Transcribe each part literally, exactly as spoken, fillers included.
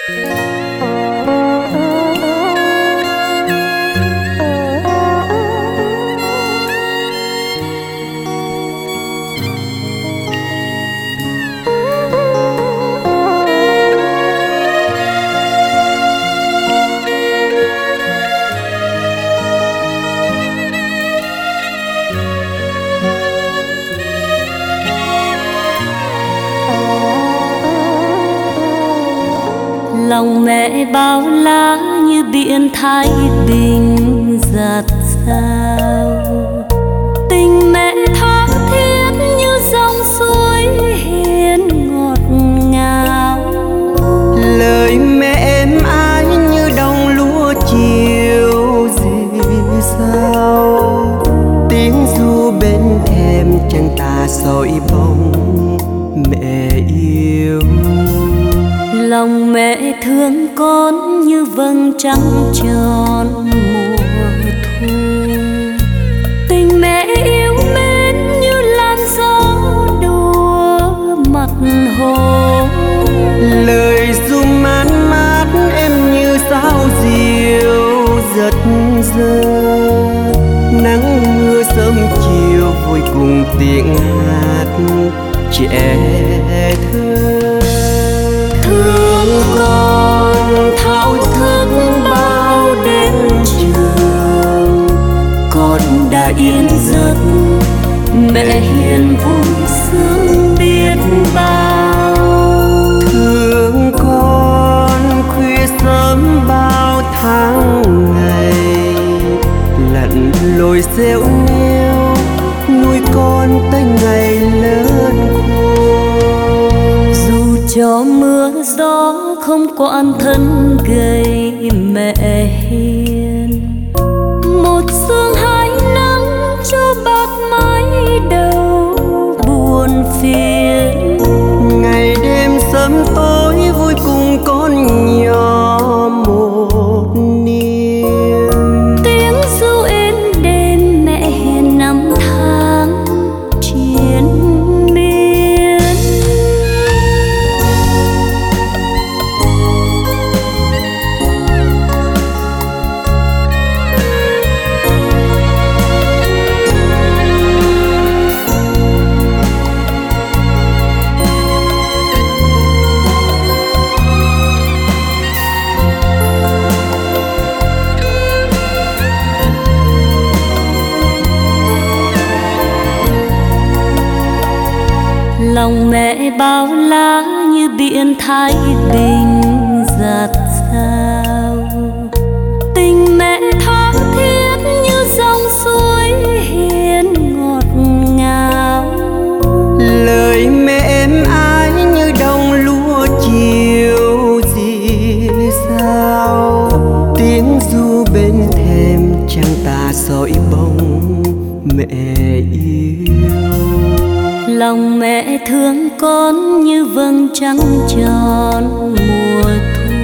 Lòng mẹ bao la như biển Thái Bình dạt dào, tình mẹ tha thiết như dòng suối hiền ngọt ngào. Lời mẹ êm ái như đồng lúa chiều rì rào, tiếng ru bên thềm chân ta soi bóng mẹ yêu. Lòng mẹ thương con như vầng trăng tròn mùa thu, tình mẹ yêu mến như làn gió đùa mặt hồ. Lời ru man mát em như sao diều giật giơ, nắng mưa sớm chiều vui cùng tiếng hát trẻ thơ. Thương con thao thức bao đêm trường, con đã yên giấc mẹ hiền vui sướng biết bao. Thương con khuya sớm bao tháng ngày, lặn lội rêu nêu nuôi con tới ngày lớn khôn. Dù cho mưa gió không quản thân gầy mẹ hiền, một sương hai nắng cho bạc mái đầu buồn phiền. Ngày đêm sớm tối vui cùng con nhỏ một niềm, tiếng ru êm đêm mẹ hiền năm tháng triền miên. Lòng mẹ bao la như biển Thái Bình dạt dào, tình mẹ tha thiết như dòng suối hiền ngọt ngào. lời mẹ êm ái như đồng lúa chiều rì rào, tiếng ru bên thềm trăng ta soi bóng mẹ yêu. Lòng mẹ thương con như vầng trăng tròn mùa thu,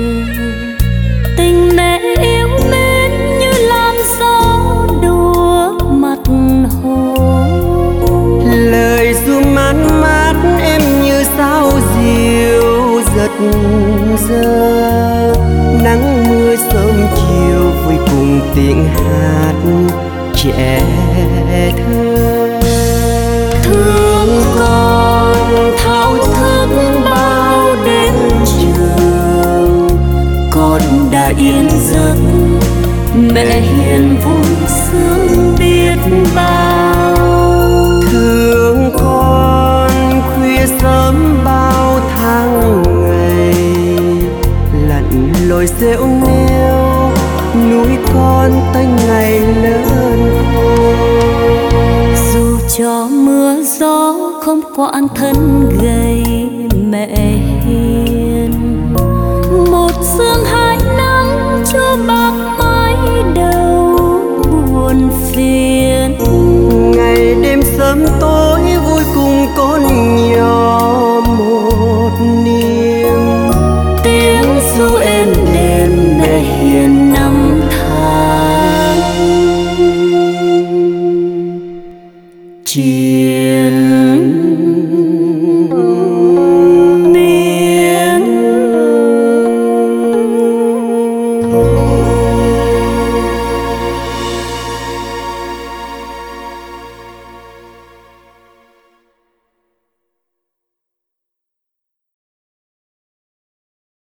tình mẹ yêu mến như làn gió đùa mặt hồ. Lời ru man mát em như sao diều giật giơ, nắng mưa sớm chiều vui cùng tiếng hát trẻ thơ. Thương con thao thức bao đêm trường, con đã yên giấc mẹ hiền vui sướng biết bao. Thương con khuya sớm bao tháng ngày, lặn lội rêu nêu nuôi con tới ngày lớn khôn. Dù cho mưa gió không quản thân gầy mẹ hiền,